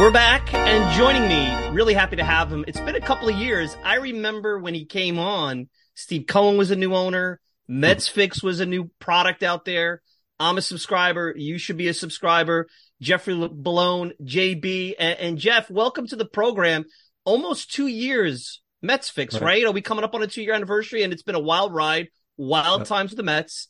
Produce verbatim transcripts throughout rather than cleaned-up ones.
We're back, and joining me, really happy to have him. It's been a couple of years. I remember when he came on, Steve Cohen was a new owner. Mets Fix was a new product out there. I'm a subscriber. You should be a subscriber. Jeffrey Bellone, J B, and, and Jeff, welcome to the program. Almost two years, Mets Fix, right? right? Are we coming up on a two-year anniversary? And it's been a wild ride, wild yep. times with the Mets.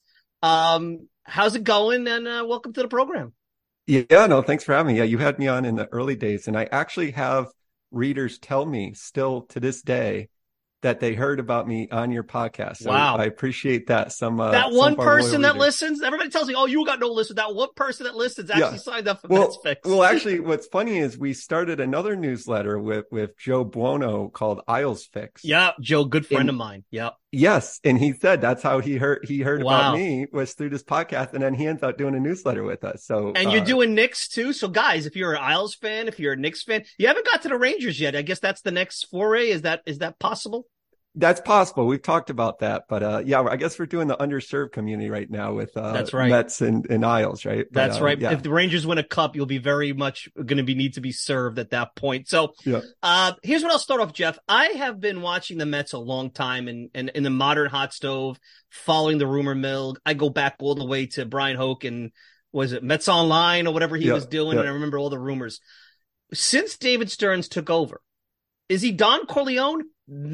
Um, how's it going? And uh, welcome to the program. Yeah, no, thanks for having me. Yeah, you had me on in the early days, and I actually have readers tell me still to this day that they heard about me on your podcast. So wow. I appreciate that. Some uh, That one some person that readers. listens, everybody tells me, oh, you got no listen. That one person that listens actually yeah. signed up for well, Mets Fix. Well, actually, what's funny is we started another newsletter with, with Joe Buono called Isles Fix. Yeah, Joe, good friend and, of mine. Yeah. Yes. And he said that's how he heard he heard wow. about me was through this podcast. And then he ends up doing a newsletter with us. So And uh, you're doing Knicks too. So guys, if you're an Isles fan, if you're a Knicks fan, you haven't got to the Rangers yet. I guess that's the next foray. Is that is that possible? That's possible. We've talked about that, but uh, yeah, I guess we're doing the underserved community right now with uh, That's right. Mets and, and Isles, right? But, That's uh, right. Yeah. If the Rangers win a cup, you'll be very much going to be need to be served at that point. So yeah. uh, here's what I'll start off, Jeff. I have been watching the Mets a long time and in, in, in the modern hot stove, following the rumor mill. I go back all the way to Brian Hoke and was it Mets Online or whatever he yeah. was doing, yeah. and I remember all the rumors. Since David Stearns took over, is he Don Corleone?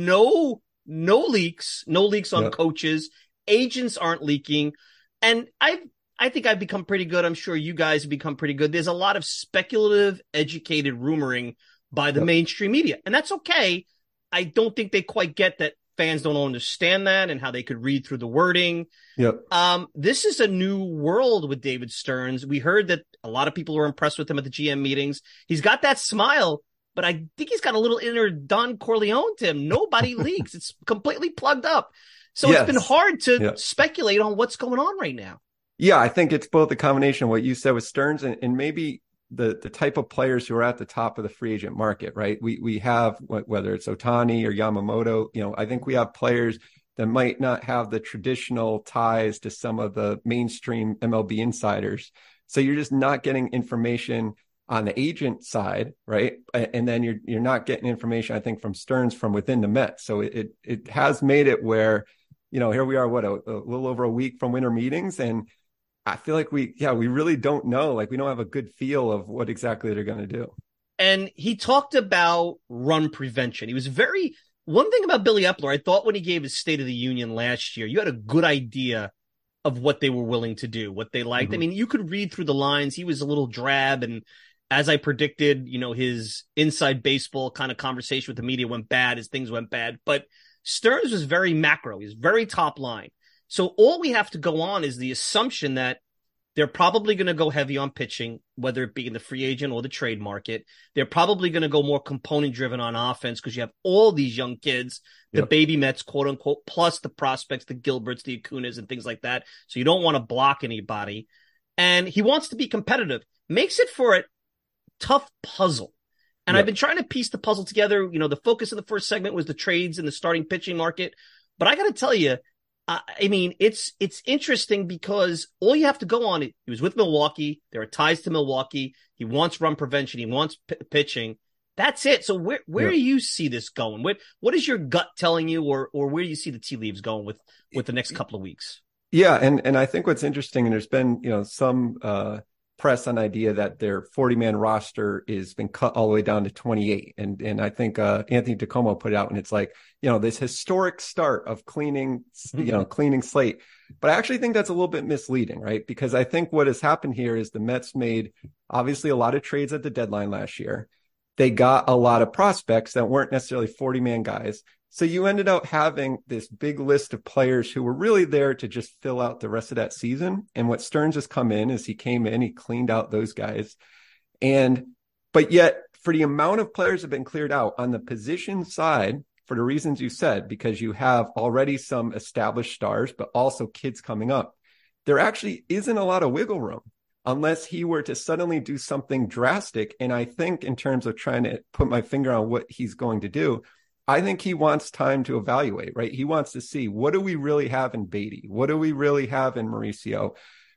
No. No leaks, no leaks on yep. coaches. Agents aren't leaking. And I I think I've become pretty good. I'm sure you guys have become pretty good. There's a lot of speculative, educated rumoring by the yep. mainstream media. And that's okay. I don't think they quite get that fans don't understand that and how they could read through the wording. Yep. Um, this is a new world with David Stearns. We heard that a lot of people were impressed with him at the G M meetings. He's got that smile. But I think he's got a little inner Don Corleone to him. Nobody leaks. It's completely plugged up. So yes. it's been hard to yeah. speculate on what's going on right now. Yeah, I think it's both a combination of what you said with Stearns and, and maybe the, the type of players who are at the top of the free agent market, right? We we have, whether it's Ohtani or Yamamoto, you know, I think we have players that might not have the traditional ties to some of the mainstream M L B insiders. So you're just not getting information on the agent side, right? And then you're you're not getting information, I think, from Stearns from within the Mets. So it it, it has made it where, you know, here we are, what, a, a little over a week from winter meetings. And I feel like we, yeah, we really don't know. Like, we don't have a good feel of what exactly they're going to do. And he talked about run prevention. He was very, one thing about Billy Epler, I thought when he gave his State of the Union last year, you had a good idea of what they were willing to do, what they liked. Mm-hmm. I mean, you could read through the lines. He was a little drab, and as I predicted, you know, his inside baseball kind of conversation with the media went bad as things went bad. But Stearns was very macro. He was very top line. So all we have to go on is the assumption that they're probably going to go heavy on pitching, whether it be in the free agent or the trade market. They're probably going to go more component driven on offense because you have all these young kids, the yep. baby Mets, quote unquote, plus the prospects, the Gilberts, the Acunas, and things like that. So you don't want to block anybody. And he wants to be competitive, makes it for it. Tough puzzle. And yep. I've been trying to piece the puzzle together. You know, the focus of the first segment was the trades in the starting pitching market. But I got to tell you, uh, I mean, it's it's interesting because all you have to go on, he was with Milwaukee. There are ties to Milwaukee. He wants run prevention. He wants p- pitching. That's it. So where where yep. do you see this going? What what is your gut telling you, or or where do you see the tea leaves going with, with the next couple of weeks? Yeah, and and I think what's interesting, and there's been, you know, some uh press on idea that their forty-man roster is been cut all the way down to twenty-eight. And and I think uh, Anthony DiComo put it out, and it's like, you know, this historic start of cleaning, mm-hmm. you know, cleaning slate. But I actually think that's a little bit misleading, right? Because I think what has happened here is the Mets made obviously a lot of trades at the deadline last year. They got a lot of prospects that weren't necessarily forty-man guys. So you ended up having this big list of players who were really there to just fill out the rest of that season. And what Stearns has come in is he came in, he cleaned out those guys. And, but yet for the amount of players that have been cleared out on the position side, for the reasons you said, because you have already some established stars, but also kids coming up, there actually isn't a lot of wiggle room unless he were to suddenly do something drastic. And I think in terms of trying to put my finger on what he's going to do, I think he wants time to evaluate, right? He wants to see, what do we really have in Beatty? What do we really have in Mauricio?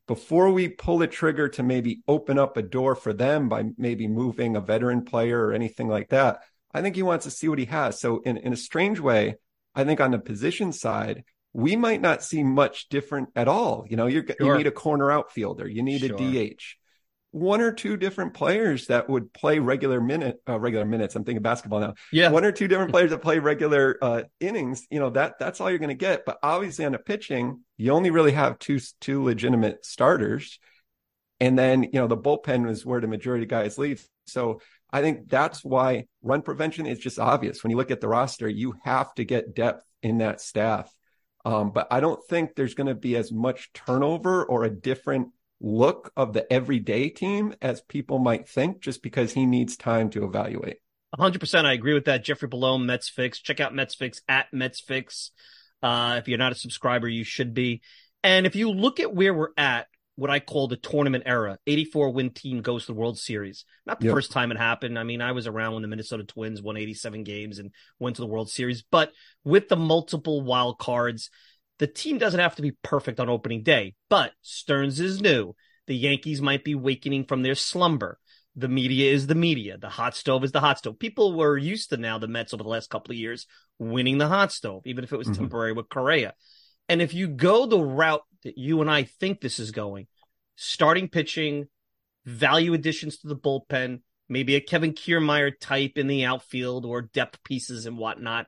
before we pull the trigger to maybe open up a door for them by maybe moving a veteran player or anything like that, I think he wants to see what he has. So in, in a strange way, I think on the position side, we might not see much different at all. You know, you're, sure. you need a corner outfielder, you need sure. a D H. One or two different players that would play regular minute, uh, regular minutes. I'm thinking basketball now. Yeah. One or two different players that play regular uh, innings. You know, that that's all you're going to get. But obviously on the pitching, you only really have two, two legitimate starters. And then, you know, the bullpen is where the majority of guys leave. So I think that's why run prevention is just obvious. When you look at the roster, you have to get depth in that staff. Um, but I don't think there's going to be as much turnover or a different look of the everyday team as people might think, just because he needs time to evaluate. one hundred percent. I agree with that. Jeffrey Bellone, Mets Fix. Check out Mets Fix at Mets Fix. Uh, if you're not a subscriber, you should be. And if you look at where we're at, what I call the tournament era, eighty-four win team goes to the World Series. Not the yep. first time it happened. I mean, I was around when the Minnesota Twins won eighty-seven games and went to the World Series. But with the multiple wild cards, the team doesn't have to be perfect on opening day, but Stearns is new. The Yankees might be wakening from their slumber. The media is the media. The hot stove is the hot stove. People were used to now the Mets over the last couple of years winning the hot stove, even if it was mm-hmm. temporary with Correa. And if you go the route that you and I think this is going, starting pitching, value additions to the bullpen, maybe a Kevin Kiermaier type in the outfield or depth pieces and whatnot,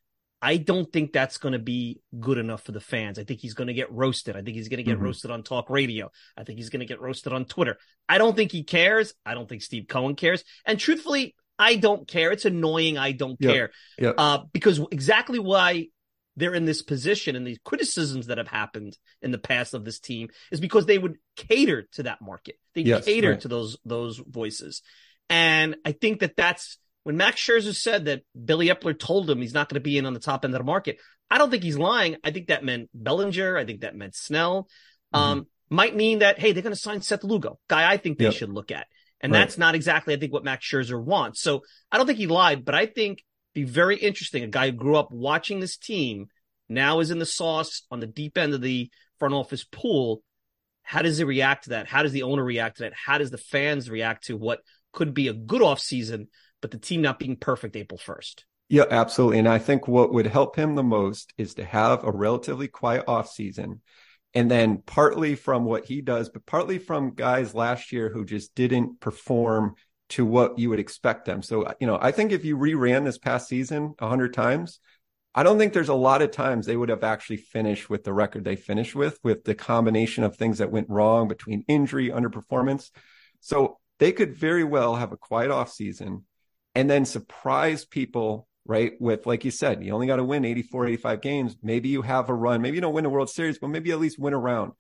I don't think that's going to be good enough for the fans. I think he's going to get roasted. I think he's going to get mm-hmm. roasted on talk radio. I think he's going to get roasted on Twitter. I don't think he cares. I don't think Steve Cohen cares. And truthfully, I don't care. It's annoying. I don't yep. care. Yep. Uh, because exactly why they're in this position and the criticisms that have happened in the past of this team is because they would cater to that market. They yes, cater right. to those, those voices. And I think that that's, when Max Scherzer said that Billy Epler told him he's not going to be in on the top end of the market, I don't think he's lying. I think that meant Bellinger. I think that meant Snell. Mm-hmm. Um, might mean that, hey, they're going to sign Seth Lugo, guy I think they yep. should look at. And right. that's not exactly, I think, what Max Scherzer wants. So I don't think he lied, but I think be very interesting. A guy who grew up watching this team now is in the sauce on the deep end of the front office pool. How does he react to that? How does the owner react to that? How does the fans react to what could be a good offseason, but the team not being perfect April first? Yeah, absolutely. And I think what would help him the most is to have a relatively quiet offseason. And then partly from what he does, but partly from guys last year who just didn't perform to what you would expect them. So, you know, I think if you reran this past season a hundred times, I don't think there's a lot of times they would have actually finished with the record they finished with, with the combination of things that went wrong between injury, underperformance. So they could very well have a quiet offseason and then surprise people, right? With, like you said, you only got to win eighty-four, eighty-five games. Maybe you have a run. Maybe you don't win a World Series, but maybe at least win a round.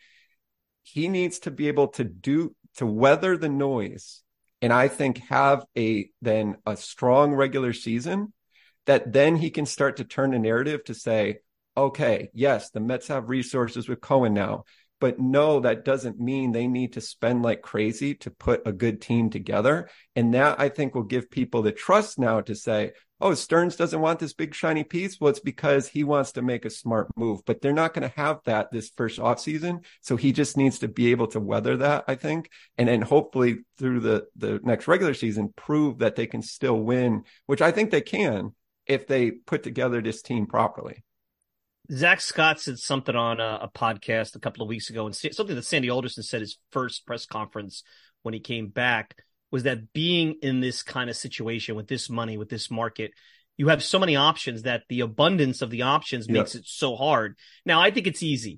He needs to be able to do, to weather the noise. And I think have a, then a strong regular season that then he can start to turn the narrative to say, okay, yes, the Mets have resources with Cohen now, but no, that doesn't mean they need to spend like crazy to put a good team together. And that, I think, will give people the trust now to say, oh, Stearns doesn't want this big shiny piece. Well, it's because he wants to make a smart move, but they're not going to have that this first offseason. So he just needs to be able to weather that, I think. And then hopefully through the, the next regular season, prove that they can still win, which I think they can if they put together this team properly. Zach Scott said something on a, a podcast a couple of weeks ago, and something that Sandy Alderson said his first press conference when he came back was that being in this kind of situation with this money, with this market, you have so many options that the abundance of the options yep. makes it so hard. Now, I think it's easy.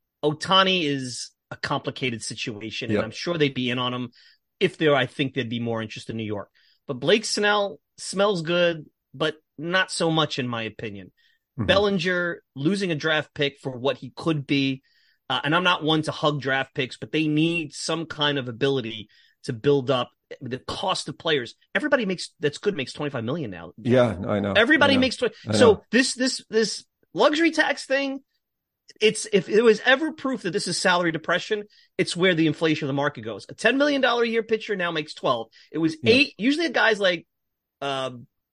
Ohtani is a complicated situation, yep. and I'm sure they'd be in on him if there, I think there'd be more interest in New York. But Blake Snell smells good, but not so much, in my opinion. Mm-hmm. Bellinger losing a draft pick for what he could be. Uh, and I'm not one to hug draft picks, but they need some kind of ability to build up the cost of players. Everybody makes that's good makes twenty-five million now. Yeah, I know. Everybody I know. makes twenty. So this, this, this luxury tax thing, it's, if there was ever proof that this is salary depression, it's where the inflation of the market goes. A ten million dollars a year pitcher now makes twelve. It was yeah. eight. Usually guys like, um,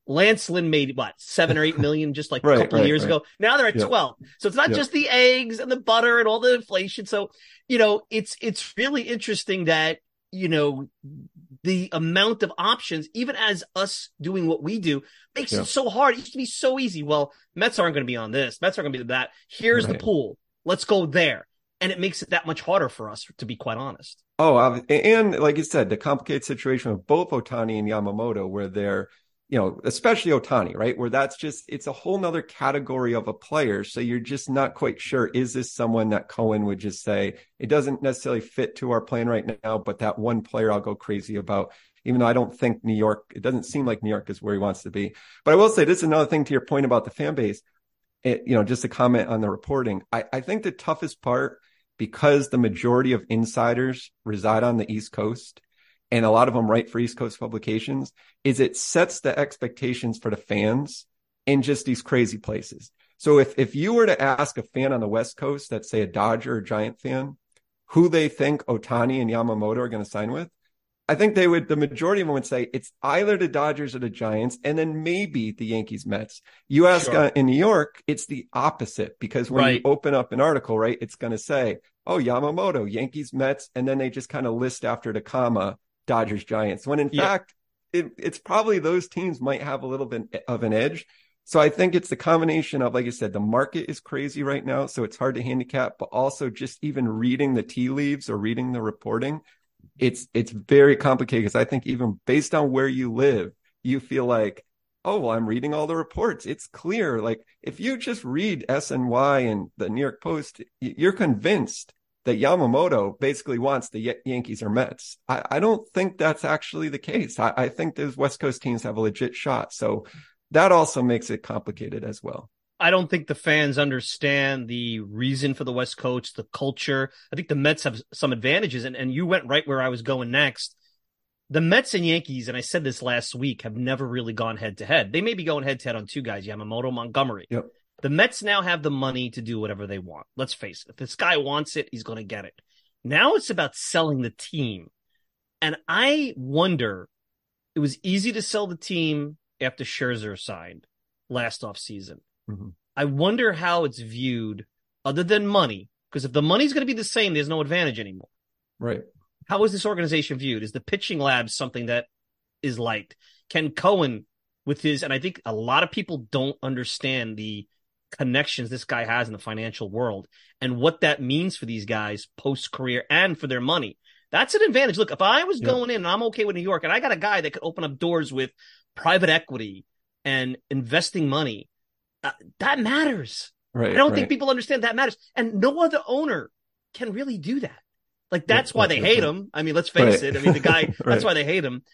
Lance Lynn made what, seven or eight million just like a right, couple right, of years right. ago. Now they're at Yep. twelve. So it's not Yep. just the eggs and the butter and all the inflation. So, you know, it's, it's really interesting that, you know, the amount of options, even as us doing what we do, makes Yeah. it so hard. It used to be so easy. Well, Mets aren't going to be on this. Mets aren't going to be that. Here's Right. the pool. Let's go there. And it makes it that much harder for us, to be quite honest. Oh, ob- and like you said, the complicated situation of both Ohtani and Yamamoto, where they're, you know, especially Ohtani, right? Where that's just, it's a whole nother category of a player. So you're just not quite sure, is this someone that Cohen would just say, it doesn't necessarily fit to our plan right now, but that one player I'll go crazy about, even though I don't think New York, it doesn't seem like New York is where he wants to be. But I will say, this is another thing to your point about the fan base. It, you know, just a comment on the reporting. I, I think the toughest part, because the majority of insiders reside on the East Coast, and a lot of them write for East Coast publications, is it sets the expectations for the fans in just these crazy places. So if, if you were to ask a fan on the West Coast, that's say a Dodger or Giant fan, who they think Ohtani and Yamamoto are going to sign with, I think they would, the majority of them would say it's either the Dodgers or the Giants, and then maybe the Yankees, Mets. You ask Sure. uh, in New York, it's the opposite, because when Right. you open up an article, right, it's going to say, oh, Yamamoto, Yankees, Mets, and then they just kind of list after the comma, Dodgers, Giants, when in Yeah. fact, it, it's probably those teams might have a little bit of an edge. So I think it's the combination of, like I said, the market is crazy right now, so it's hard to handicap, but also just even reading the tea leaves or reading the reporting, it's it's very complicated, because I think even based on where you live, you feel like, oh, well, I'm reading all the reports. It's clear. Like if you just read S N Y and the New York Post, you're convinced that Yamamoto basically wants the y- Yankees or Mets. I, I don't think that's actually the case. I, I think those West Coast teams have a legit shot. So that also makes it complicated as well. I don't think the fans understand the reason for the West Coast, the culture. I think the Mets have some advantages, and, and you went right where I was going next. The Mets and Yankees, and I said this last week, have never really gone head to head. They may be going head to head on two guys, Yamamoto, Montgomery. Yep. The Mets now have the money to do whatever they want. Let's face it. If this guy wants it, he's going to get it. Now it's about selling the team. And I wonder, it was easy to sell the team after Scherzer signed last offseason. Mm-hmm. I wonder how it's viewed other than money, because if the money's going to be the same, there's no advantage anymore. Right. How is this organization viewed? Is the pitching lab something that is liked? Can Cohen, with his, and I think a lot of people don't understand the connections this guy has in the financial world and what that means for these guys post-career and for their money. That's an advantage. Look, if I was Yep. going in and I'm okay with New York and I got a guy that could open up doors with private equity and investing money, uh, that matters. Right. I don't right. think people understand that matters. And no other owner can really do that. Like, that's Yep, why that's they a good hate point. him. I mean, let's face Right. it. I mean, the guy, Right. that's why they hate him.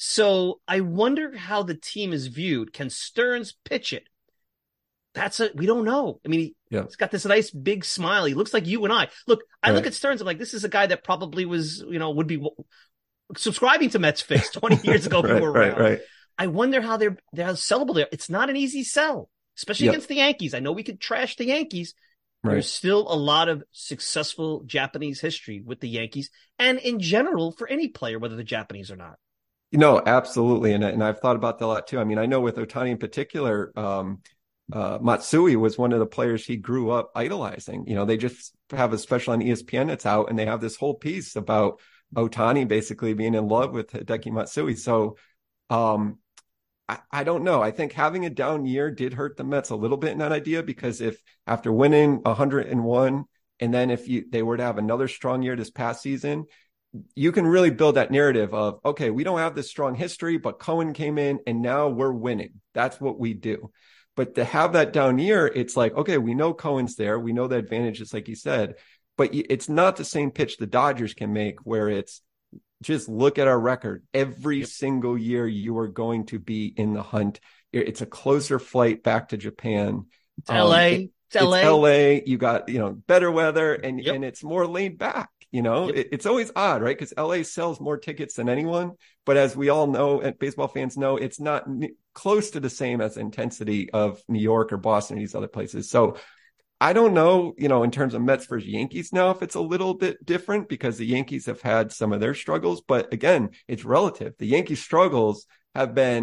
So I wonder how the team is viewed. Can Stearns pitch it? That's a, we don't know. I mean, he, Yeah. he's got this nice big smile. He looks like you and I. Look, I look Right. at Stearns. I'm like, this is a guy that probably was, you know, would be w- subscribing to Mets Fix twenty years ago. right, we were right, around. right. I wonder how they're, they're sellable there. It's not an easy sell, especially Yep. against the Yankees. I know we could trash the Yankees. Right. There's still a lot of successful Japanese history with the Yankees and in general for any player, whether the Japanese or not. No, absolutely. And, and I've thought about that a lot too. I mean, I know with Ohtani in particular, um, uh, Matsui was one of the players he grew up idolizing. You know, they just have a special on E S P N that's out, and they have this whole piece about Ohtani basically being in love with Hideki Matsui. So, um, I, I don't know. I think having a down year did hurt the Mets a little bit in that idea, because if after winning one hundred one, and then if you they were to have another strong year this past season, you can really build that narrative of, okay, we don't have this strong history, but Cohen came in and now we're winning. That's what we do. But to have that down year, it's like, okay, we know Cohen's there. We know the advantages, like you said, but it's not the same pitch the Dodgers can make, where it's just look at our record. Every Yep. single year you are going to be in the hunt. It's a closer flight back to Japan. It's L A. Um, it- it's L A. It's L A. You got, you know, better weather, and, Yep. and it's more laid back. You know, Yep. it, it's always odd, right? Because L A sells more tickets than anyone. But as we all know, and baseball fans know, it's not n- close to the same as intensity of New York or Boston or these other places. So I don't know, you know, in terms of Mets versus Yankees now, if it's a little bit different, because the Yankees have had some of their struggles. But again, it's relative. The Yankees' struggles have been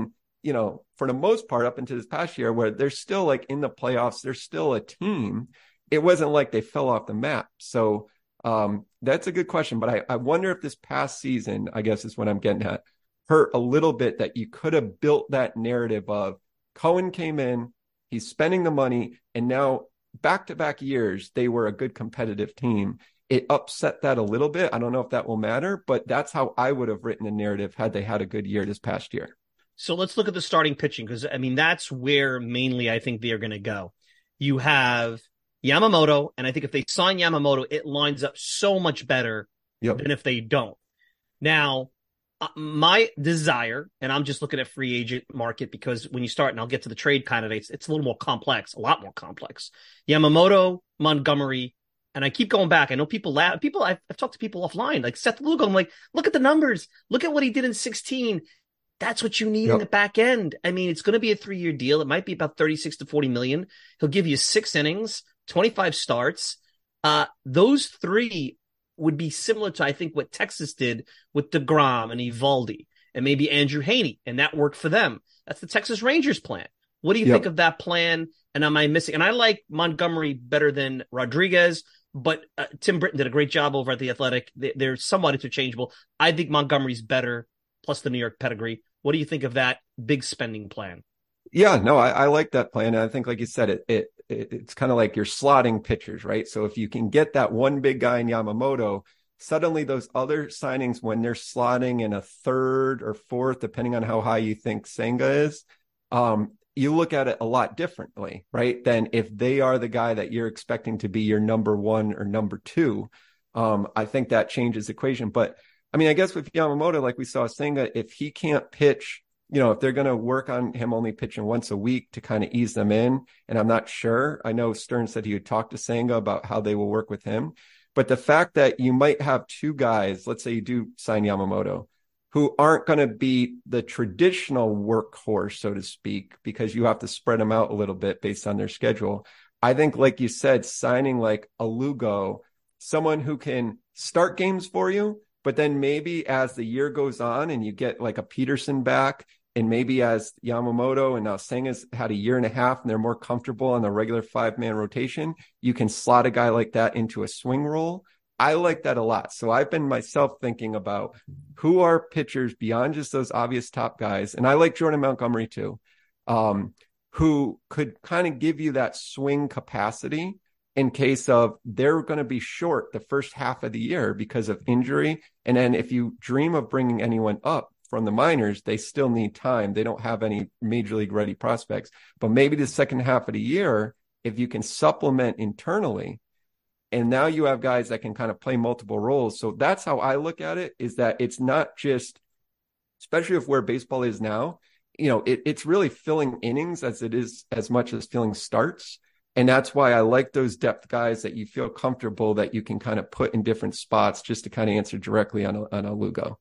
you know, for the most part, up into this past year, where they're still like in the playoffs, they're still a team. It wasn't like they fell off the map. So um, that's a good question. But I, I wonder if this past season, I guess is what I'm getting at, hurt a little bit, that you could have built that narrative of Cohen came in, he's spending the money, and now back-to-back years, they were a good competitive team. It upset that a little bit. I don't know if that will matter, but that's how I would have written a narrative had they had a good year this past year. So let's look at the starting pitching, because, I mean, that's where mainly I think they're going to go. You have Yamamoto, and I think if they sign Yamamoto, it lines up so much better yep. than if they don't. Now, uh, my desire, and I'm just looking at free agent market, because when you start, and I'll get to the trade candidates, it's a little more complex, a lot more complex. Yamamoto, Montgomery, and I keep going back. I know people laugh. People, I've, I've talked to people offline, like Seth Lugo. I'm like, look at the numbers. Look at what he did in sixteen. That's what you need yep. in the back end. I mean, it's going to be a three-year deal. It might be about thirty-six to forty million. He'll give you six innings, twenty-five starts. Uh, those three would be similar to, I think, what Texas did with DeGrom and Eovaldi and maybe Andrew Heaney, and that worked for them. That's the Texas Rangers plan. What do you yep. think of that plan? And am I missing? And I like Montgomery better than Rodriguez, but uh, Tim Britton did a great job over at The Athletic. They, they're somewhat interchangeable. I think Montgomery's better, plus the New York pedigree. What do you think of that big spending plan? Yeah, no, I, I like that plan. And I think, like you said, it, it, it it's kind of like you're slotting pitchers, right? So if you can get that one big guy in Yamamoto, suddenly those other signings, when they're slotting in a third or fourth, depending on how high you think Senga is, um, you look at it a lot differently, right? Than if they are the guy that you're expecting to be your number one or number two. Um, I think that changes the equation. But I mean, I guess with Yamamoto, like we saw Senga, if he can't pitch, you know, if they're going to work on him only pitching once a week to kind of ease them in, and I'm not sure. I know Stern said he would talk to Senga about how they will work with him. But the fact that you might have two guys, let's say you do sign Yamamoto, who aren't going to be the traditional workhorse, so to speak, because you have to spread them out a little bit based on their schedule. I think, like you said, signing like a Lugo, someone who can start games for you, but then maybe as the year goes on and you get like a Peterson back, and maybe as Yamamoto and now Senga's had a year and a half and they're more comfortable on the regular five-man rotation, you can slot a guy like that into a swing role. I like that a lot. So I've been myself thinking about who are pitchers beyond just those obvious top guys. And I like Jordan Montgomery too, um, who could kind of give you that swing capacity in case of they're going to be short the first half of the year because of injury. And then if you dream of bringing anyone up from the minors, they still need time. They don't have any major league ready prospects, but maybe the second half of the year, if you can supplement internally, and now you have guys that can kind of play multiple roles. So that's how I look at it, is that it's not just, especially if where baseball is now, you know, it, it's really filling innings as it is as much as filling starts. And that's why I like those depth guys that you feel comfortable that you can kind of put in different spots, just to kind of answer directly on a, on a Lugo.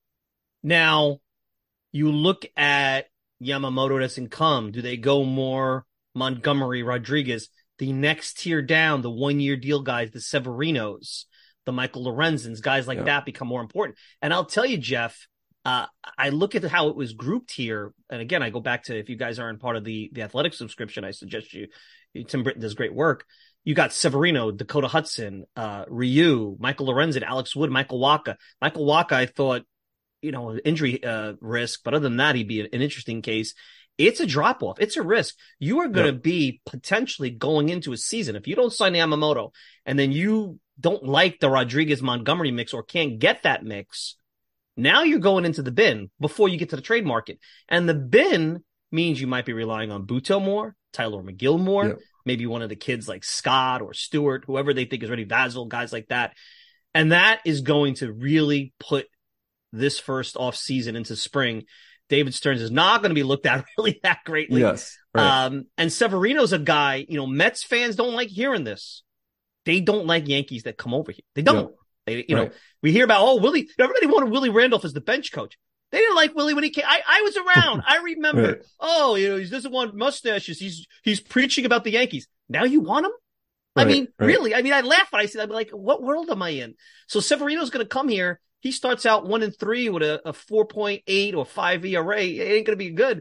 Now, you look at Yamamoto doesn't come. Do they go more Montgomery, Rodriguez? The next tier down, the one-year deal guys, the Severinos, the Michael Lorenzens, guys like yeah. that become more important. And I'll tell you, Jeff, uh, I look at how it was grouped here. And again, I go back to, if you guys aren't part of the, the Athletic subscription, I suggest you, Tim Britton does great work. You got Severino, Dakota Hudson, uh, Ryu, Michael Lorenzen, Alex Wood, Michael Wacha. Michael Wacha, I thought, you know, injury uh, risk, but other than that, he'd be an, an interesting case. It's a drop off. It's a risk. You are going to yep. be potentially going into a season. If you don't sign Yamamoto and then you don't like the Rodriguez Montgomery mix or can't get that mix, now you're going into the bin before you get to the trade market. And the bin means you might be relying on Buto more, Tyler McGill more, yep. maybe one of the kids like Scott or Stewart, whoever they think is ready, Vasil, guys like that. And that is going to really put this first off season into spring. David Stearns is not going to be looked at really that greatly. Yes. Right. Um, and Severino's a guy, you know, Mets fans don't like hearing this. They don't like Yankees that come over here. They don't. Yep. They, you right. know, we hear about, oh, Willie, everybody wanted Willie Randolph as the bench coach. They didn't like Willie when he came. I, I was around. I remember. Right. Oh, you know, he doesn't want mustaches. He's, he's preaching about the Yankees. Now you want him? Right. I mean, right. really? I mean, I laugh when I see that. I'm like, what world am I in? So Severino's going to come here. He starts out one and three with a, a four point eight or five E R A. It ain't going to be good.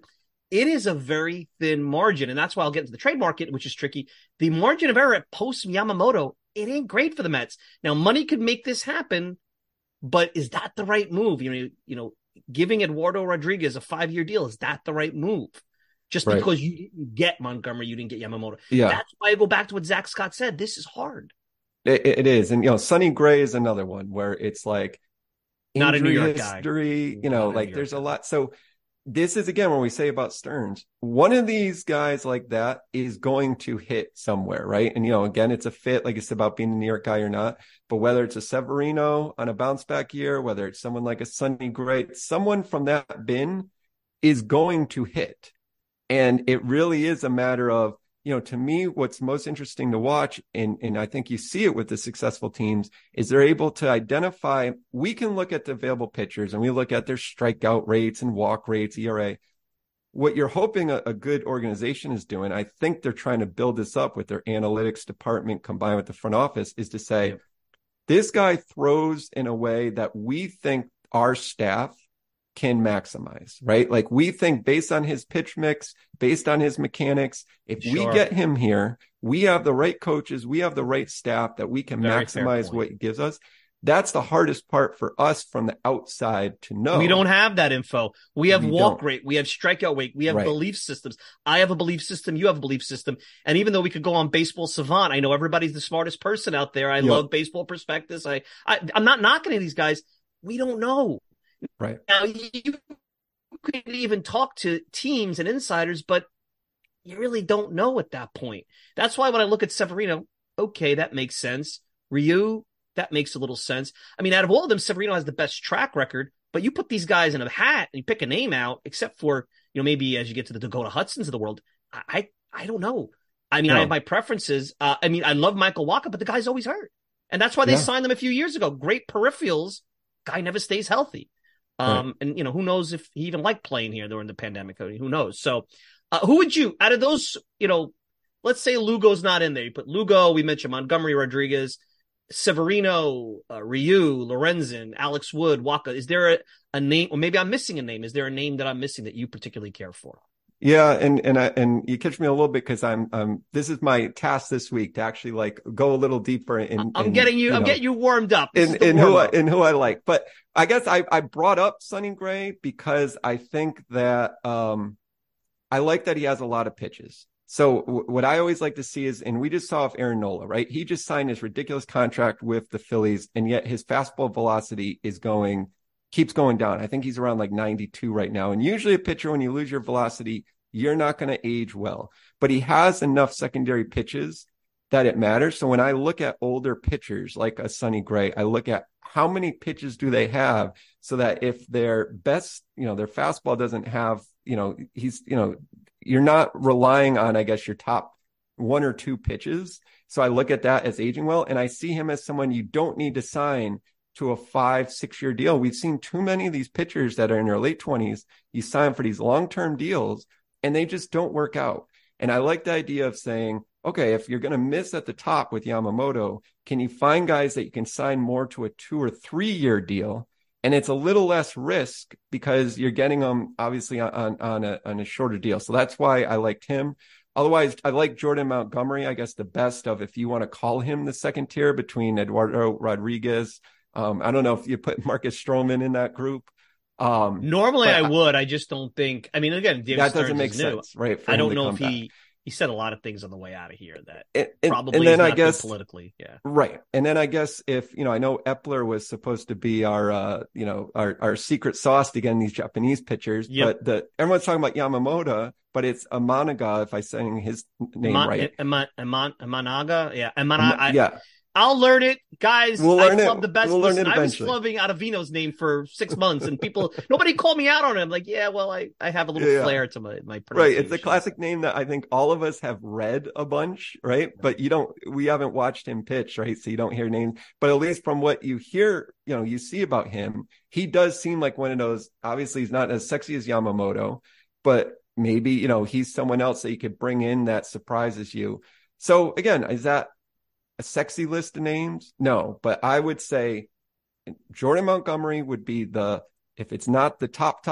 it is a very thin margin. And that's why I'll get into the trade market, which is tricky. The margin of error at post Yamamoto, it ain't great for the Mets. Now, money could make this happen, but is that the right move? You know, you know, giving Eduardo Rodriguez a five-year deal, is that the right move? Just Right. because you didn't get Montgomery, you didn't get Yamamoto. Yeah. That's why I go back to what Zach Scott said. This is hard. It, it is. And, you know, Sonny Gray is another one where it's like Not a New injury York guy. history, you Not know, a New like York there's a guy. lot. So this is, again, when we say about Stearns, one of these guys like that is going to hit somewhere, right? And, you know, again, it's a fit, like it's about being a New York guy or not. But whether it's a Severino on a bounce back year, whether it's someone like a Sonny Gray, someone from that bin is going to hit. And it really is a matter of, you know, to me, what's most interesting to watch, and, and I think you see it with the successful teams, is they're able to identify, we can look at the available pitchers and we look at their strikeout rates and walk rates, E R A. What you're hoping a, a good organization is doing, I think they're trying to build this up with their analytics department combined with the front office, is to say, Yep. this guy throws in a way that we think our staff can maximize, right? Like we think based on his pitch mix, based on his mechanics, if Sure. we get him here, we have the right coaches, we have the right staff that we can Very fair maximize point. what he gives us. That's the hardest part for us from the outside to know. We don't have that info. We have We walk don't. rate. We have strikeout rate. We have Right. belief systems. I have a belief system. You have a belief system. And even though we could go on Baseball Savant, I know everybody's the smartest person out there. I Yep. love Baseball Prospectus. I, I, I'm not knocking any of these guys. We don't know. Right. Now, you could even talk to teams and insiders, but you really don't know at that point. That's why when I look at Severino, okay, that makes sense. Ryu, that makes a little sense. I mean, out of all of them, Severino has the best track record, but you put these guys in a hat and you pick a name out, except for, you know, maybe as you get to the Dakota Hudsons of the world, I I, I don't know. I mean, No. I have my preferences. Uh, I mean, I love Michael Wacha, but the guy's always hurt. And that's why they Yeah. signed him a few years ago. Great peripherals. Guy never stays healthy. Um, Right. and you know, who knows if he even liked playing here during the pandemic? I mean, who knows? So, uh, who would you, out of those, you know, let's say Lugo's not in there. You put Lugo, we mentioned Montgomery, Rodriguez, Severino, uh, Ryu, Lorenzen, Alex Wood, Waka. Is there a, a name, or maybe I'm missing a name? Is there a name that I'm missing that you particularly care for? Yeah, and and I and you catch me a little bit because I'm um this is my task this week to actually like go a little deeper in. I'm in, getting you, you I'm know, getting you warmed up. This in is the in who I, warm-up. in who I like. But I guess I I brought up Sonny Gray because I think that um I like that he has a lot of pitches. So w- what I always like to see is, and we just saw with Aaron Nola, right? He just signed his ridiculous contract with the Phillies, and yet his fastball velocity is going keeps going down. I think he's around like ninety-two right now. And usually a pitcher, when you lose your velocity, you're not going to age well. But he has enough secondary pitches that it matters. So when I look at older pitchers like a Sonny Gray, I look at how many pitches do they have so that if their best, you know, their fastball doesn't have, you know, he's, you know, you're not relying on, I guess, your top one or two pitches. So I look at that as aging well. And I see him as someone you don't need to sign to a five, six year deal. We've seen too many of these pitchers that are in their late twenties. You sign for these long-term deals and they just don't work out. And I like the idea of saying, okay, if you're going to miss at the top with Yamamoto, can you find guys that you can sign more to a two or three year deal? And it's a little less risk because you're getting them obviously on, on, a, on a shorter deal. So that's why I liked him. Otherwise, I like Jordan Montgomery, I guess the best of, if you want to call him the second tier between Eduardo Rodriguez. Um, I don't know if you put Marcus Stroman in that group. Um, Normally I but would. I just don't think, I mean, again, David that Stearns doesn't make is new. sense, right? for I him don't to know come if he, back. he said a lot of things on the way out of here that And, and, probably and then is I not guess good politically. Yeah. right. And then I guess if, you know, I know Epler was supposed to be our, uh, you know, our, our secret sauce to getting these Japanese pitchers, Yep. but the, everyone's talking about Yamamoto, but it's Amanaga, if I'm saying his name Ama- right. Ama- Ama- Amanaga. Yeah. Amanaga. I, yeah. I'll learn it. Guys, We'll learn I it. love the best. We'll learn Listen, it I was eventually. flubbing Ottavino's name for six months and people, nobody called me out on it. I'm like, yeah, well, I, I have a little Yeah. flair to my, my Right. pronunciation. It's a classic name that I think all of us have read a bunch, right? But you don't, we haven't watched him pitch, right? So you don't hear names, but at least from what you hear, you know, you see about him, he does seem like one of those, obviously he's not as sexy as Yamamoto, but maybe, you know, he's someone else that you could bring in that surprises you. So again, is that a sexy list of names? No, but I would say Jordan Montgomery would be the, if it's not the top top,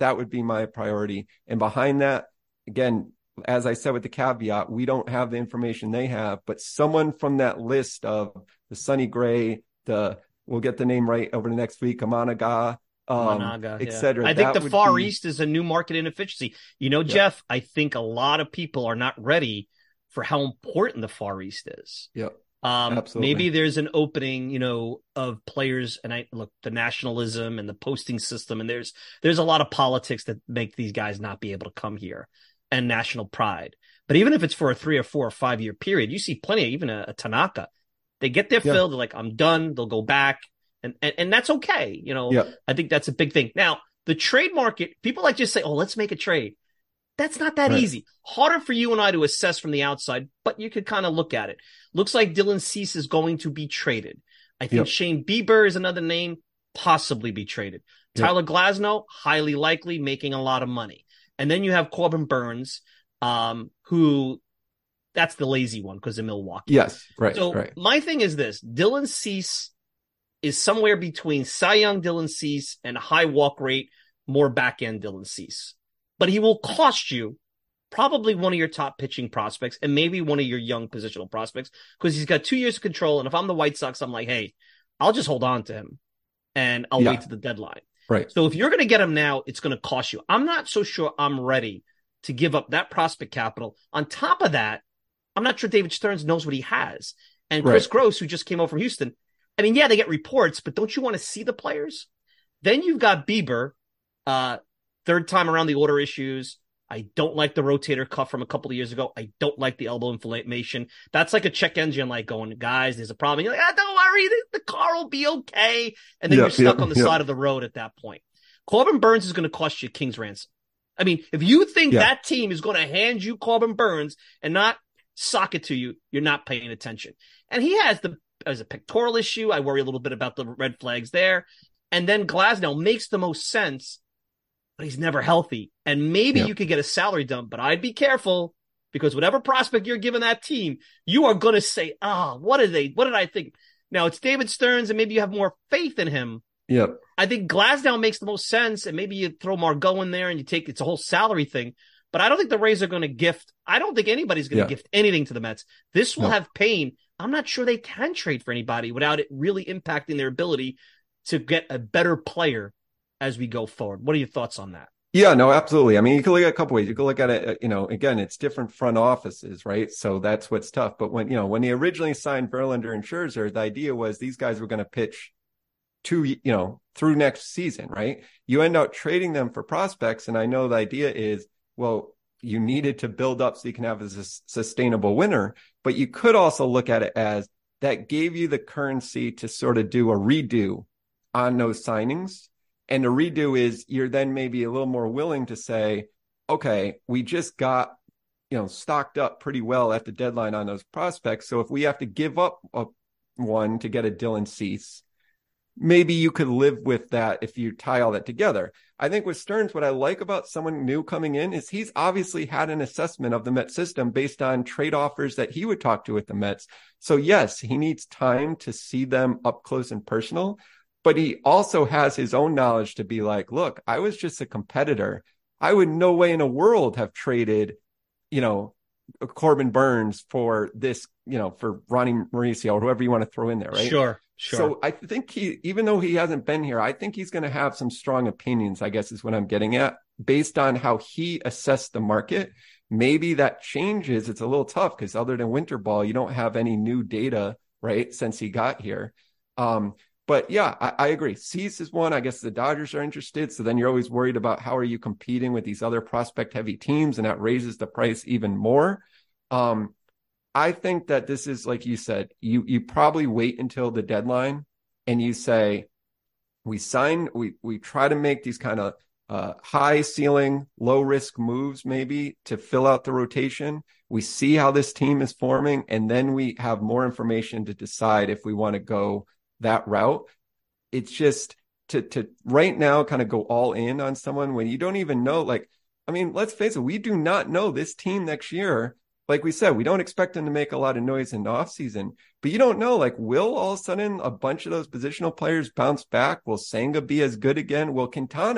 that would be my priority. And behind that, again, as I said with the caveat, we don't have the information they have, but someone from that list of the Sonny Gray, the we'll get the name right over the next week, Amanaga, um, Managa, et yeah. cetera. I think That the would Far be- East is a new market inefficiency. You know, Yeah. Jeff, I think a lot of people are not ready for how important the Far East is. Yeah. Um, Absolutely. maybe there's an opening, you know, of players, and I look the nationalism and the posting system, and there's there's a lot of politics that make these guys not be able to come here, and national pride. But even if it's for a three or four or five year period, you see plenty of even a, a Tanaka. They get their Yeah. fill. They're like, I'm done. They'll go back, and and, and that's okay. You know, Yeah. I think that's a big thing. Now, the trade market, people like just say, oh, let's make a trade. That's not that Right. easy. Harder for you and I to assess from the outside, but you could kind of look at it. Looks like Dylan Cease is going to be traded. I think Yep. Shane Bieber is another name, possibly be traded. Yep. Tyler Glasnow, highly likely, making a lot of money. And then you have Corbin Burns, um, who that's the lazy one because of Milwaukee. Yes. Right. So right. my thing is this: Dylan Cease is somewhere between Cy Young Dylan Cease and high walk rate, more back end Dylan Cease. But he will cost you probably one of your top pitching prospects and maybe one of your young positional prospects because he's got two years of control. And if I'm the White Sox, I'm like, hey, I'll just hold on to him and I'll Yeah. wait to the deadline. Right. So if you're going to get him now, it's going to cost you. I'm not so sure I'm ready to give up that prospect capital. On top of that, I'm not sure David Stearns knows what he has. And Chris Right. Gross, who just came over from Houston, I mean, yeah, they get reports, but don't you want to see the players? Then you've got Bieber, uh, third time around the order issues. I don't like the rotator cuff from a couple of years ago. I don't like the elbow inflammation. That's like a check engine light going, guys, there's a problem. You're like, ah, don't worry, the, the car will be okay. And then Yep, you're stuck yep, on the yep. side of the road at that point. Corbin Burns is going to cost you a king's ransom. I mean, if you think Yeah. that team is going to hand you Corbin Burns and not sock it to you, you're not paying attention. And he has the as a pectoral issue. I worry a little bit about the red flags there. And then Glasnow makes the most sense, but he's never healthy. And maybe Yeah. you could get a salary dump, but I'd be careful because whatever prospect you're giving that team, you are going to say, ah, oh, what did they, what did I think? Now it's David Stearns and maybe you have more faith in him. Yep. I think Glasnow makes the most sense, and maybe you throw Margot in there and you take it's a whole salary thing. But I don't think the Rays are going to gift. I don't think anybody's going to Yeah. gift anything to the Mets. This will No. have pain. I'm not sure they can trade for anybody without it really impacting their ability to get a better player as we go forward. What are your thoughts on that? Yeah, no, absolutely. I mean, you can look at a couple ways. You can look at it, you know, again, it's different front offices, right? So that's what's tough. But when, you know, when they originally signed Verlander and Scherzer, the idea was these guys were going to pitch two, you know, through next season, right? You end up trading them for prospects. And I know the idea is, well, you needed to build up so you can have a s- sustainable winner, but you could also look at it as that gave you the currency to sort of do a redo on those signings. And the redo is you're then maybe a little more willing to say, okay, we just got, you know, stocked up pretty well at the deadline on those prospects. So if we have to give up a, one to get a Dylan Cease, maybe you could live with that if you tie all that together. I think with Stearns, what I like about someone new coming in is he's obviously had an assessment of the Mets system based on trade offers that he would talk to with the Mets. So yes, he needs time to see them up close and personal, but he also has his own knowledge to be like, look, I was just a competitor. I would no way in the world have traded, you know, Corbin Burns for this, you know, for Ronnie Mauricio or whoever you want to throw in there, right? Sure, sure. So I think he, even though he hasn't been here, I think he's going to have some strong opinions, I guess is what I'm getting at, based on how he assessed the market. Maybe that changes. It's a little tough because other than winter ball, you don't have any new data, right, since he got here. Um, but yeah, I, I agree. Cease is one. I guess the Dodgers are interested. So then you're always worried about how are you competing with these other prospect heavy teams, and that raises the price even more. Um, I think that this is, like you said, you you probably wait until the deadline and you say, we sign, we we try to make these kind of uh, high ceiling, low risk moves maybe to fill out the rotation. We see how this team is forming, and then we have more information to decide if we want to go that route. It's just to to right now kind of go all in on someone when you don't even know. Like, I mean, let's face it, we do not know this team next year. Like we said, we don't expect them to make a lot of noise in the offseason, but you don't know, like, will all of a sudden a bunch of those positional players bounce back? Will Senga be as good again? Will Quintana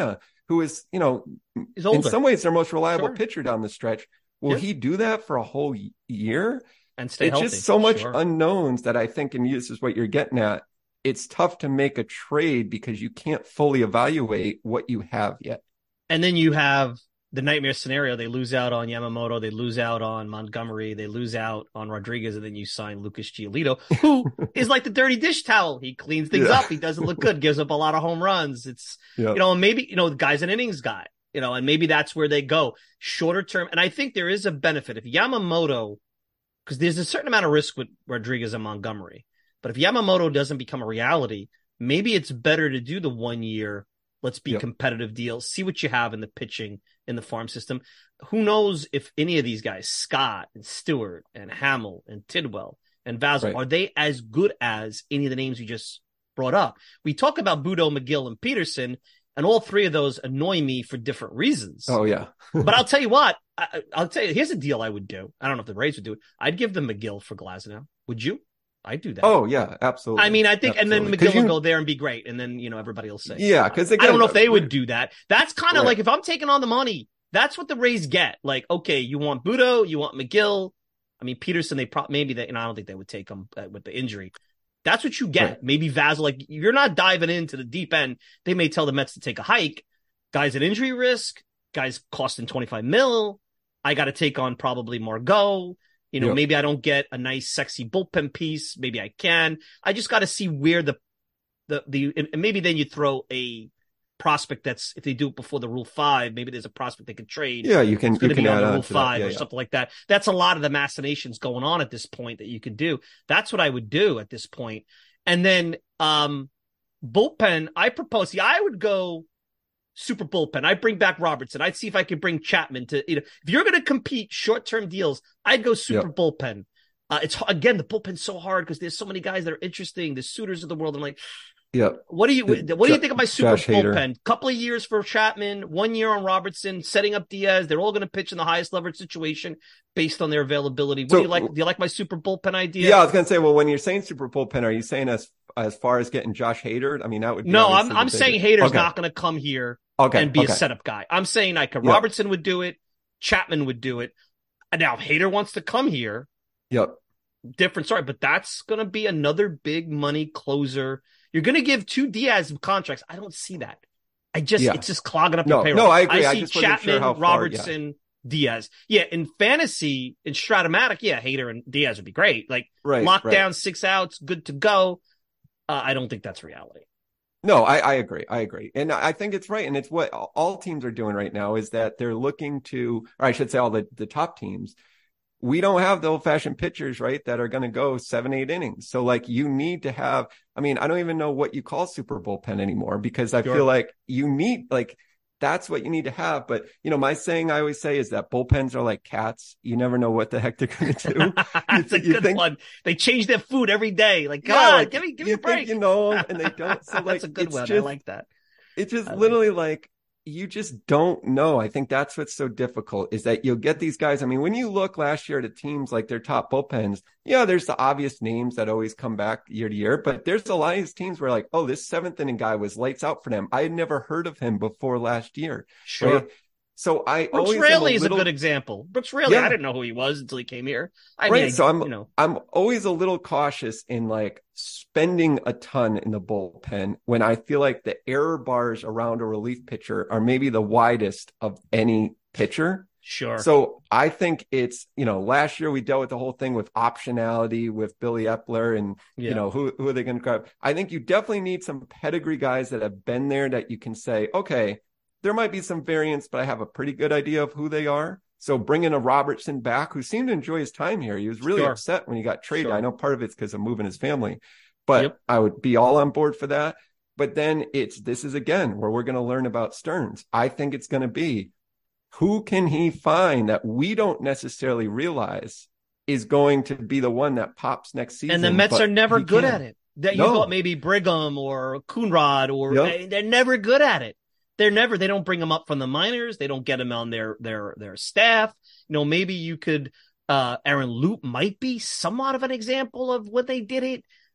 who is, you know, He's in older. some ways their most reliable Sure. pitcher down the stretch. Will Yeah. he do that for a whole year? And stay It's healthy. just so much Sure. unknowns that I think, and this is what you're getting at, it's tough to make a trade because you can't fully evaluate what you have yet. And then you have the nightmare scenario. They lose out on Yamamoto. They lose out on Montgomery. They lose out on Rodriguez. And then you sign Lucas Giolito, who is like the dirty dish towel. He cleans things Yeah. up. He doesn't look good, gives up a lot of home runs. It's, Yeah. you know, maybe, you know, the guy's an innings guy, you know, and maybe that's where they go shorter term. And I think there is a benefit if Yamamoto, because there's a certain amount of risk with Rodriguez and Montgomery. But if Yamamoto doesn't become a reality, maybe it's better to do the one year, let's be Yep. competitive deal, see what you have in the pitching in the farm system. Who knows if any of these guys, Scott and Stewart and Hamill and Tidwell and Vasil, Right. are they as good as any of the names you just brought up? We talk about Budo, McGill, and Peterson, and all three of those annoy me for different reasons. Oh, yeah. But I'll tell you what, I, I'll tell you, here's a deal I would do. I don't know if the Rays would do it. I'd give them McGill for Glasnow. Would you? I'd do that. Oh, yeah, absolutely. I mean, I think, absolutely. and then McGill you, will go there and be great, and then, you know, everybody will say. Yeah, because I don't know if they would do that. That's kind of Right. like if I'm taking on the money, that's what the Rays get. Like, okay, you want Budo, you want McGill. I mean, Peterson, they probably, maybe they, and I don't think they would take him uh, with the injury. That's what you get. Right. Maybe Vasil, like, you're not diving into the deep end. They may tell the Mets to take a hike. Guys at injury risk, guys costing twenty-five mil. I got to take on probably Margot. You know, Yep. maybe I don't get a nice, sexy bullpen piece. Maybe I can. I just got to see where the, the, the, and maybe then you throw a prospect that's, if they do it before the Rule Five, maybe there's a prospect they can trade. Yeah, you can, It's going you to can be on add the on Rule to Five that. Yeah, or yeah. something like that. That's a lot of the machinations going on at this point that you could do. That's what I would do at this point. And then, um, bullpen, I propose, see, I would go super bullpen. I'd bring back Robertson. I'd see if I could bring Chapman to, you know, if you're going to compete short-term deals, I'd go super Yep. bullpen. Uh, it's again, the bullpen's so hard because there's so many guys that are interesting, the suitors of the world. I'm like, Yeah. what do you, The- what do you Jo- think of my super Josh Hader. bullpen? Couple of years for Chapman, one year on Robertson, setting up Diaz. They're all going to pitch in the highest leverage situation based on their availability. What So- do you like? Do you like my super bullpen idea? Yeah, I was gonna say, well, when you're saying super bullpen, are you saying as as far as getting Josh Hader? I mean, that would be No, I'm obviously the I'm saying biggest- Hader's okay. not going to come here okay, and be okay. a setup guy. I'm saying like a Yeah. Robertson would do it, Chapman would do it. And now if Hader wants to come here, Yep. different story, but that's going to be another big money closer. You're going to give two Diaz contracts. I don't see that. I just, Yeah. it's just clogging up No, your payroll. no, I agree. I see just wasn't sure Chapman, how far- Robertson, Diaz. Yeah, in fantasy, in Stratomatic, yeah, Hader and Diaz would be great. Like Right. lockdown, right. six outs, good to go. Uh, I don't think that's reality. No, I, I agree. I agree. And I think it's right. And it's what all teams are doing right now is that they're looking to, or I should say all the, the top teams. We don't have the old fashioned pitchers, right, that are going to go seven, eight innings. So like you need to have, I mean, I don't even know what you call super bullpen anymore because I Sure. feel like you need, like, that's what you need to have. But, you know, my saying I always say is that bullpens are like cats. You never know what the heck they're going to do. That's a you good think- one. They change their food every day. Like, Yeah, God, like, give me, give me you a break. think you know 'em and they don't. So like, That's a good it's one. I just- like that. It's just I like literally like you just don't know. I think that's what's so difficult is that you'll get these guys. I mean, when you look last year at teams like their top bullpens, yeah, there's the obvious names that always come back year to year, but there's a lot of these teams where like, oh, this seventh inning guy was lights out for them. I had never heard of him before last year. Sure. Right? So I Brooks always am Raley a is little, a good example. Brooks Raley, Yeah. I didn't know who he was until he came here. I right. mean, so I'm, you know, I'm always a little cautious in like spending a ton in the bullpen when I feel like the error bars around a relief pitcher are maybe the widest of any pitcher. sure. So I think it's, you know, last year we dealt with the whole thing with optionality with Billy Epler and, Yeah. you know, who, who are they going to grab? I think you definitely need some pedigree guys that have been there that you can say, okay, there might be some variance, but I have a pretty good idea of who they are. So bringing a Robertson back who seemed to enjoy his time here. He was really Sure. upset when he got traded. Sure. I know part of it's because of moving his family, but Yep. I would be all on board for that. But then it's, this is again where we're going to learn about Stearns. I think it's going to be who can he find that we don't necessarily realize is going to be the one that pops next season. And the Mets but are never he good can. at it. That you No. thought maybe Brigham or Coonrod or Yep. eh, they're never good at it. They're never, they don't bring them up from the minors. They don't get them on their, their, their staff. You know, maybe you could, uh, Aaron Loop might be somewhat of an example of when they did it.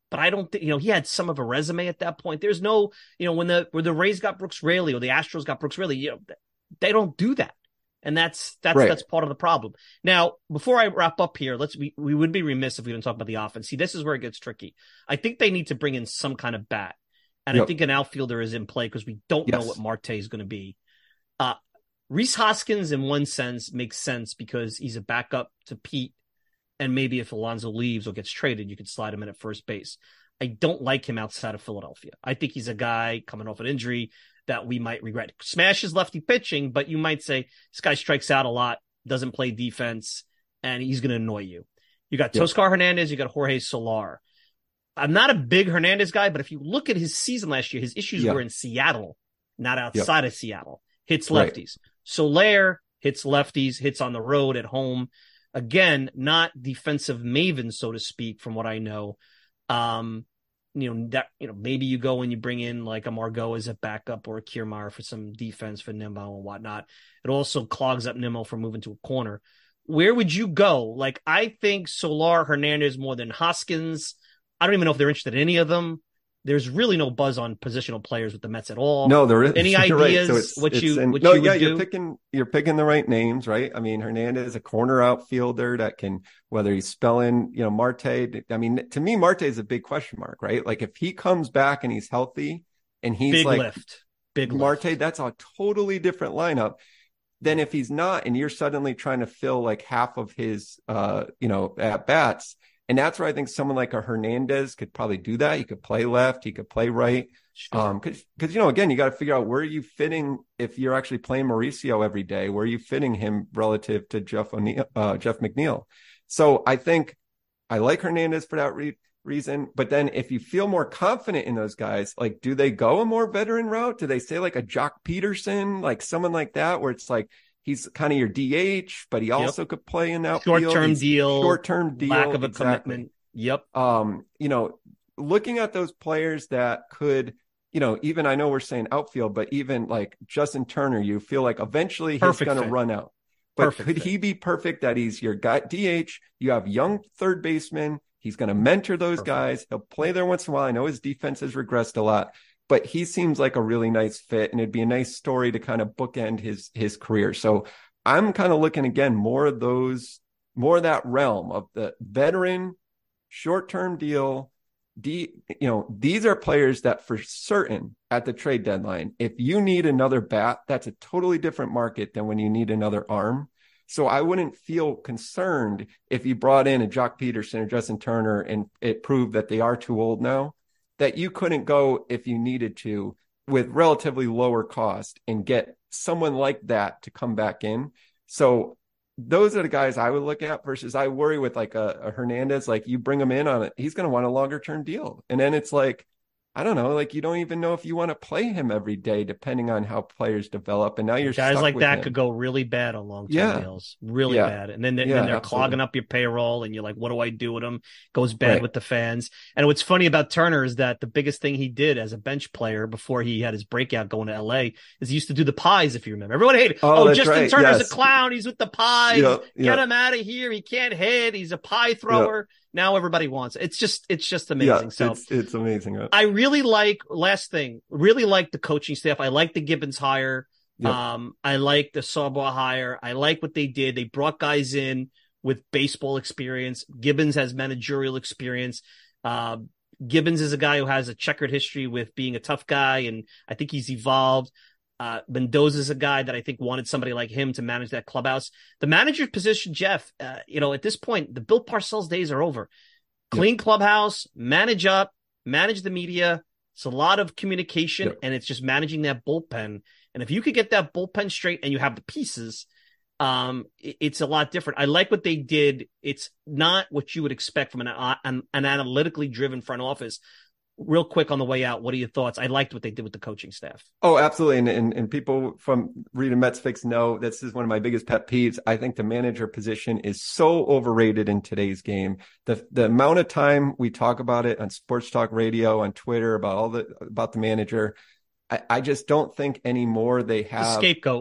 but I don't think, you know, he had some of a resume at that point. There's no, you know, when the, when the Rays got Brooks Raley or the Astros got Brooks Raley, you know, they don't do that. And that's, that's, right. that's part of the problem. Now, before I wrap up here, let's, we, we would be remiss if we didn't talk about the offense. See, this is where it gets tricky. I think they need to bring in some kind of bat. And yep. I think an outfielder is in play because we don't yes. know what Marte is going to be. Uh, Rhys Hoskins, in one sense, makes sense because he's a backup to Pete. And maybe if Alonso leaves or gets traded, you could slide him in at first base. I don't like him outside of Philadelphia. I think he's a guy coming off an injury that we might regret. Smashes lefty pitching, but you might say this guy strikes out a lot, doesn't play defense, and he's going to annoy you. You got yep. Toscar Hernandez, you got Jorge Soler. I'm not a big Hernandez guy, but if you look at his season last year, his issues yep. were in Seattle, not outside yep. of Seattle. Hits lefties. Right. Soler hits lefties, hits on the road at home. Again, not defensive maven, so to speak, from what I know. Um, you know, that, you know, maybe you go and you bring in like a Margot as a backup or a Kiermaier for some defense for Nimmo and whatnot. It also clogs up Nimmo from moving to a corner. Where would you go? Like, I think Soler, Hernandez more than Hoskins. I don't even know if they're interested in any of them. There's really no buzz on positional players with the Mets at all. No, there is. Any ideas? Right. So it's, what it's you, in, what no, you yeah, would you're do? picking, you're picking the right names, right? I mean, Hernandez is a corner outfielder that can, whether he's spelling, you know, Marte. I mean, to me, Marte is a big question mark, right? Like if he comes back and he's healthy and he's big like lift, big Marte, lift. That's a totally different lineup than if he's not, and you're suddenly trying to fill like half of his, uh, you know, at bats. And that's where I think someone like a Hernandez could probably do that. He could play left. He could play right. Sure. Um, cause, cause, you know, again, you got to figure out where are you fitting if you're actually playing Mauricio every day, where are you fitting him relative to Jeff O'Neill, uh, Jeff McNeil. So I think I like Hernandez for that re- reason. But then if you feel more confident in those guys, like, do they go a more veteran route? Do they say like a Jock Peterson, like someone like that, where it's like, he's kind of your D H, but he also yep. could play in that short-term deal, short-term deal, lack of a exactly. commitment. Yep. Um, you know, looking at those players that could, you know, even I know we're saying outfield, but even like Justin Turner, you feel like eventually he's going to run out. But perfect could fit. He be perfect that he's your guy D H? You have young third baseman. He's going to mentor those perfect. guys. He'll play there once in a while. I know his defense has regressed a lot, but he seems like a really nice fit, and it'd be a nice story to kind of bookend his his career. So I'm kind of looking again more of those, more of that realm of the veteran, short-term deal. D, you know, these are players that for certain at the trade deadline, if you need another bat, that's a totally different market than when you need another arm. So I wouldn't feel concerned if you brought in a Jock Peterson or Justin Turner and it proved that they are too old now, that you couldn't go if you needed to with relatively lower cost and get someone like that to come back in. So those are the guys I would look at versus I worry with like a, a Hernandez, like you bring him in on it, he's going to want a longer term deal. And then it's like, I don't know, like you don't even know if you want to play him every day, depending on how players develop. And now you're guys stuck like with that him. could go really bad on long term yeah. deals, really yeah. bad. And then, then, yeah, then they're absolutely. clogging up your payroll, and you're like, what do I do with them? Goes bad right. with the fans. And what's funny about Turner is that the biggest thing he did as a bench player before he had his breakout going to L A is he used to do the pies. If you remember, everyone hated. Oh, oh Justin right. Turner's yes. a clown. He's with the pies. Yep, Get yep. him out of here. He can't hit. He's a pie thrower. Yep. Now everybody wants it. It's just, it's just amazing. Yeah, so it's, it's amazing. Right? I really like, last thing, really like the coaching staff. I like the Gibbons hire. Yep. Um, I like the Sauber hire. I like what they did. They brought guys in with baseball experience. Gibbons has managerial experience. Uh, Gibbons is a guy who has a checkered history with being a tough guy, and I think he's evolved. Uh, Mendoza is a guy that I think wanted somebody like him to manage that clubhouse. The manager's position, Jeff, uh, you know, at this point, the Bill Parcells days are over. Clean yep. clubhouse, manage up, manage the media. It's a lot of communication, yep. and it's just managing that bullpen. And if you could get that bullpen straight and you have the pieces, um, it, it's a lot different. I like what they did. It's not what you would expect from an, an, an analytically driven front office. Real quick on the way out, what are your thoughts? I liked what they did with the coaching staff. Oh, absolutely. And, and, and people from reading Mets Fix know this is one of my biggest pet peeves. I think the manager position is so overrated in today's game. The the amount of time we talk about it on Sports Talk Radio, on Twitter, about all the about the manager, I, I just don't think anymore they have the scapegoat.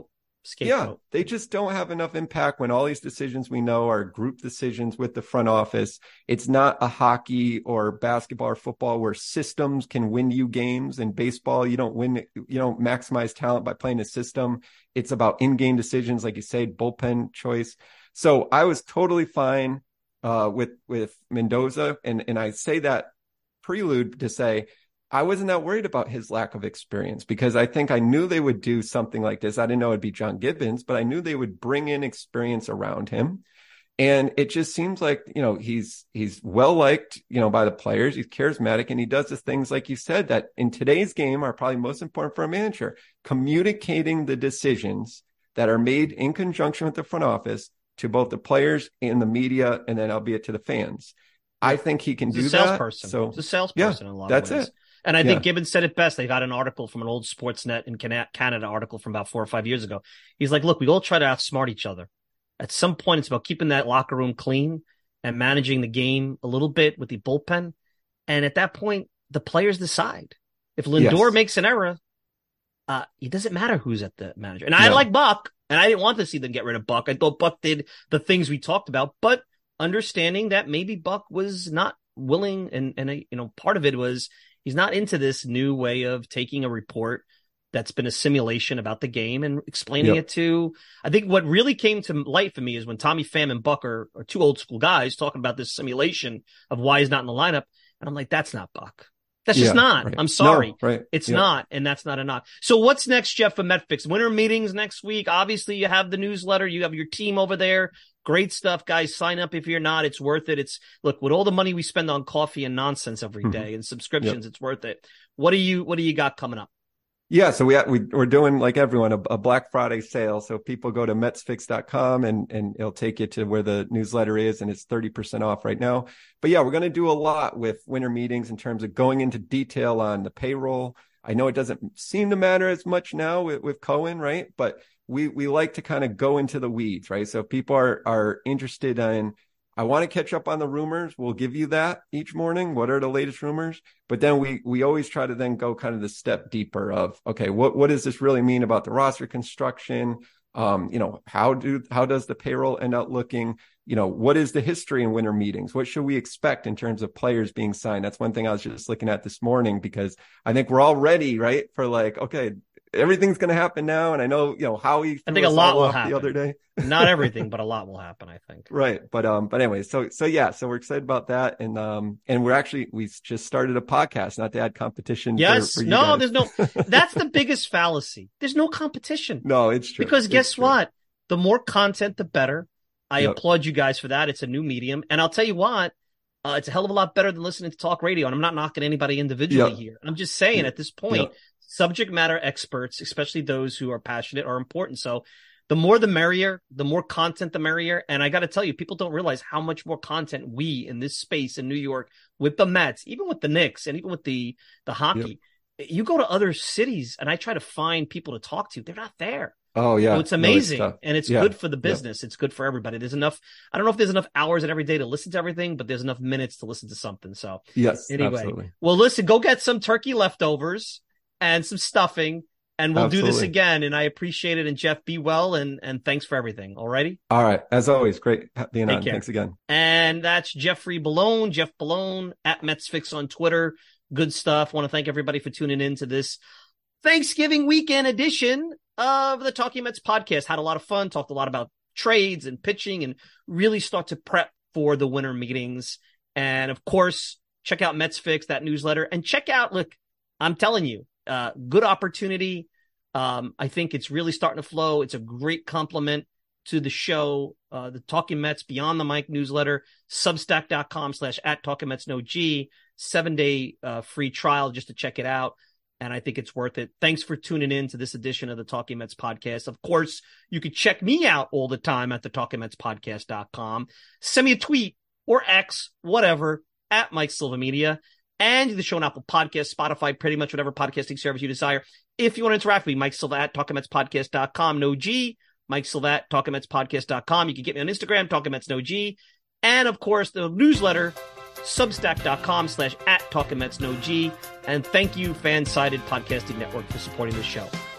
scapegoat. Yeah, they just don't have enough impact when all these decisions we know are group decisions with the front office. It's not a hockey or basketball or football where systems can win you games. In baseball, you don't win, you don't maximize talent by playing a system. It's about in-game decisions, like you say, bullpen choice. So I was totally fine uh, with with Mendoza, and and I say that prelude to say I wasn't that worried about his lack of experience, because I think I knew they would do something like this. I didn't know it'd be John Gibbons, but I knew they would bring in experience around him. And it just seems like, you know, he's he's well liked, you know, by the players. He's charismatic, and he does the things, like you said, that in today's game are probably most important for a manager: communicating the decisions that are made in conjunction with the front office to both the players and the media, and then albeit to the fans. I think he can He's do a that. salesperson. So He's a salesperson yeah, in a lot that's of ways. it. And I Yeah. think Gibbons said it best. They got an article from an old Sportsnet in Cana- Canada article from about four or five years ago. He's like, look, we all try to outsmart each other. At some point, it's about keeping that locker room clean and managing the game a little bit with the bullpen. And at that point, the players decide. If Lindor Yes. makes an error, uh, it doesn't matter who's at the manager. And I No. like Buck, and I didn't want to see them get rid of Buck. I thought Buck did the things we talked about, but understanding that maybe Buck was not willing, and, and you know, part of it was he's not into this new way of taking a report that's been a simulation about the game and explaining Yep. it to, I think what really came to light for me is when Tommy Pham and Buck are, are two old school guys talking about this simulation of why he's not in the lineup. And I'm like, that's not Buck. That's just Yeah, not. right. I'm sorry. No, right. It's Yep. not. And that's not a knock. So what's next, Jeff, for Metfix? Winter meetings next week. Obviously, you have the newsletter. You have your team over there. Great stuff, guys. Sign up if you're not. It's worth it. It's look, with all the money we spend on coffee and nonsense every Mhm. day and subscriptions, it's worth it. What do you, what do you got coming up? Yeah, so we, we we're doing, like everyone, a, a Black Friday sale. So people go to Mets Fix dot com and and it'll take you to where the newsletter is, and it's thirty percent off right now. But yeah, we're going to do a lot with winter meetings in terms of going into detail on the payroll. I know it doesn't seem to matter as much now with, with Cohen, right? But we we like to kind of go into the weeds, right? So if people are are interested in, I want to catch up on the rumors, we'll give you that each morning. What are the latest rumors? But then we we always try to then go kind of the step deeper of, okay, what what does this really mean about the roster construction? Um, you know, how do how does the payroll end up looking? You know, what is the history in winter meetings? What should we expect in terms of players being signed? That's one thing I was just looking at this morning, because I think we're all ready, right? For like, okay, everything's going to happen now. And I know, you know, Howie I think a lot will happen the other day. Not everything, but a lot will happen, I think. Right. But, um, but anyway, so, so yeah, so we're excited about that. And, um, and we're actually, we just started a podcast, not to add competition. Yes. For, for you no, guys. there's no, that's the biggest fallacy. There's no competition. No, it's true. Because It's guess true. what? The more content, the better. I Yep. applaud you guys for that. It's a new medium. And I'll tell you what, uh, it's a hell of a lot better than listening to talk radio. And I'm not knocking anybody individually Yep. here. I'm just saying at this point, Yep. subject matter experts, especially those who are passionate, are important. So the more the merrier, the more content, the merrier. And I got to tell you, people don't realize how much more content we in this space in New York with the Mets, even with the Knicks and even with the, the hockey, you go to other cities and I try to find people to talk to. They're not there. Oh yeah. So it's No, amazing, tough. and it's Yeah. good for the business. It's good for everybody. There's enough. I don't know if there's enough hours in every day to listen to everything, but there's enough minutes to listen to something. So Yes. anyway, Absolutely. well, listen, go get some turkey leftovers and some stuffing, and we'll do this Absolutely. again. And I appreciate it. And Jeff, be well, and and thanks for everything. All righty. All right. As always, great being Take on. care. Thanks again. And that's Jeffrey Ballone, Jeff Ballone at MetsFix on Twitter. Good stuff. Want to thank everybody for tuning in to this Thanksgiving weekend edition of the Talking Mets podcast. Had a lot of fun, talked a lot about trades and pitching, and really start to prep for the winter meetings. And of course, check out MetsFix, that newsletter, and check out, look, I'm telling you, uh, good opportunity. Um, I think it's really starting to flow. It's a great compliment to the show, uh, the Talking Mets Beyond the Mic newsletter, substack.com slash at Talking Mets no G, seven day uh, free trial just to check it out. And I think it's worth it. Thanks for tuning in to this edition of the Talking Mets podcast. Of course, you can check me out all the time at the talking mets podcast dot com. Send me a tweet or X, whatever, at Mike Silva Media. And the show on Apple Podcasts, Spotify, pretty much whatever podcasting service you desire. If you want to interact with me, Mike Silva at talking mets podcast dot com, no G. Mike Silva at talking mets podcast dot com. You can get me on Instagram, Talking Mets no G. And of course, the newsletter, substack.com slash at Talking Mets no G. And thank you, Fan-Sided Podcasting Network, for supporting this show.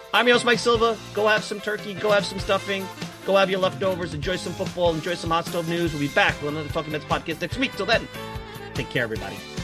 I'm your host, Mike Silva. Go have some turkey. Go have some stuffing. Go have your leftovers. Enjoy some football. Enjoy some hot stove news. We'll be back with another Talking Mets podcast next week. Till then, take care, everybody.